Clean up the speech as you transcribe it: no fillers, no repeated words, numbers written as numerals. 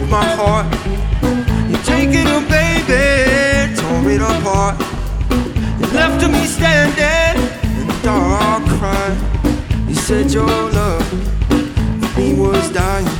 my heart. You take it, oh baby, tore it apart. You left me standing in the dark crying. You said your love for me was dying.